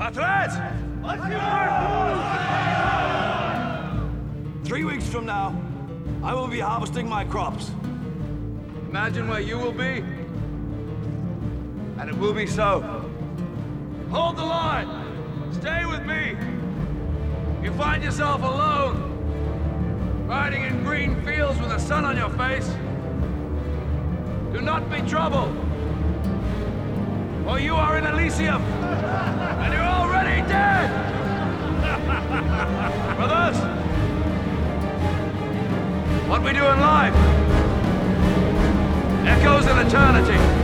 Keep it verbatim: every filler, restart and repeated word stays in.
Patres! Three weeks from now, I will be harvesting my crops. Imagine where you will be, and it will be so. Hold the line! Stay with me! You find yourself alone, riding in green fields with the sun on your face. Do not be troubled, for you are in Elysium, and you're already dead! Brothers, what we do in life echoes in eternity.